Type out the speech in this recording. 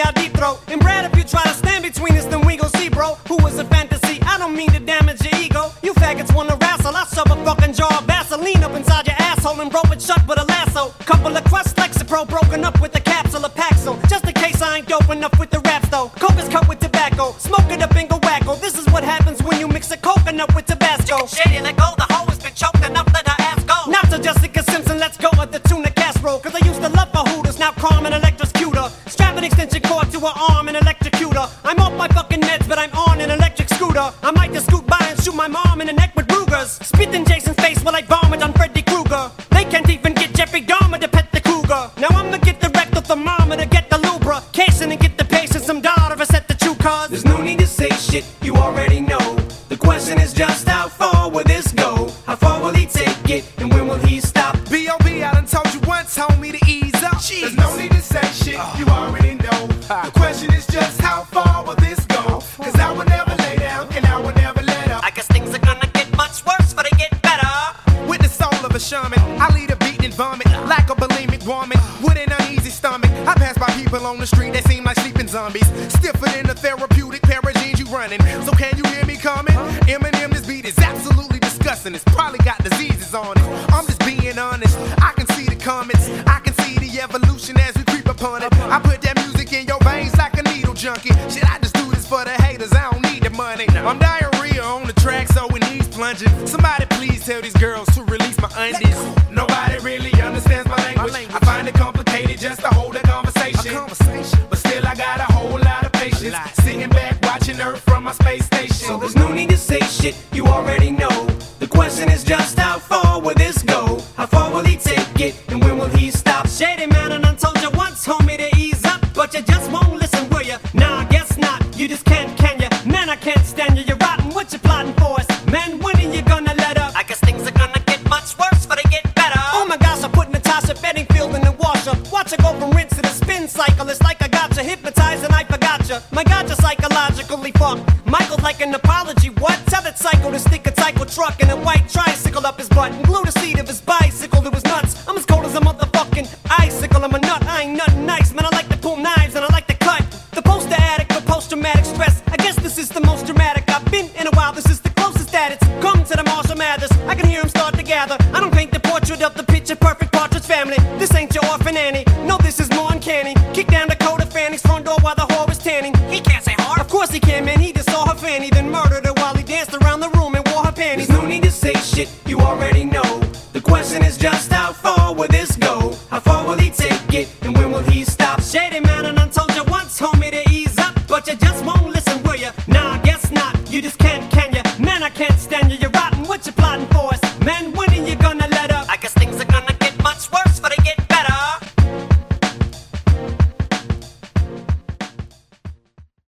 I deep throat. And Brad, if you try to stand between us, then we gon' see, bro. Who is a fantasy? I don't mean to damage your ego. You faggots wanna wrestle, I shove a fucking jar of Vaseline up inside your asshole and rope it shut with a lasso. Couple of crusts, Lexapro, broken up with a capsule of Paxil. Just in case I ain't dope enough with the raps though. Coke is cut with tobacco, smoke it up and go wacko. This is what happens when you mix a coconut with Tabasco. Shady, let go, the hoe has been choked enough, let her ass go. Not to Jessica Simpson, let's go at the tuna casserole. Cause I used to love her hooters, now Carmen electrocute her. Strap an extension cord to her arm and electrocute her. I'm off my fucking meds, but I'm on an electric scooter. I might just scoot by and shoot my mom in the neck with Rugers. Spit in Jason's face while I vomit on Freddy Krueger. They can't even get Jeffrey Dahmer to pet the cougar. Now I'ma get the rectal thermometer, get the lubrication and get the patient some data to set the true cause. There's no need to say shit, you already know. The question is just how far will this go? How far will he take it and when will he stop? B.O.B. I done told you once, homie, to ease up. Jeez. There's no need to say shit, you already know. The question is just how far will this go? Cause I will never lay down and I will never let up. I guess things are gonna get much worse before they get better. With the soul of a shaman, I lead a beat and vomit like a bulimic woman with an uneasy stomach. I pass by people on the street that seem like sleeping zombies, stiffer than the therapeutic paragenes you running. So can you hear me coming? Eminem, this beat is absolutely disgusting. It's probably got diseases on it. I'm just being honest. I can see the comments, I can see the evolution as we creep upon it. I put that music in your veins like a needle junkie. Shit, I just do this for the haters. I don't need the money. I'm diarrhea on the track, so it needs plunging. Somebody please tell these girls to release my undies. Nobody really understands my language. I find it complicated just to hold a conversation. But still I got a whole lot of patience, sitting back watching Earth from my space station. So there's no need to say shit, you already know. The question is just how far will this go? How far will he take it and when will he stop? Shady man, and I told you once, homie, to ease up, but you just won't listen, will ya? Nah, I guess not, you just can't, can ya? Man, I can't stand you, you're rotten, what you plotting for us? Man, when are you gonna let up? I guess things are gonna get much worse before they get better. Oh my gosh, I put Natasha Bedingfield in the washer. Watch her go from rinse to the spin cycle. It's like I got you hypnotized and I forgot you. My God, you're psychologically fucked. Michael's like an apology, what? Tell that psycho to stick a psycho truck and a white tricycle up his butt and glue the seat of his bicycle to his nuts. I'm as cold as a motherfucking icicle. I'm a nut, I ain't nothing nice, man. I like to pull knives and I like to cut. The poster addict for post-traumatic stress. I guess this is the most dramatic I've been in a while. This is the closest that it's come to the Marshall Mathers. I can hear him start to gather. I don't paint the portrait of the picture-perfect Partridge Family. This ain't your orphan Annie. No, this is more uncanny. Kick down Dakota Fanning's front door while the whore is tanning. He can't say hard. Of course he can, man. He just saw her fanny, then murdered her while he danced around the room and wore her panties. There's no need to say shit, you already know. The question is just how far will this go? How far will he take it and when will he stop? Shady man, and I told you once, homie, to ease up, but you just won't listen, will ya? Nah, I guess not, you just can't, can ya? Man, I can't stand you, you're rotten, what you plotting for us? Man,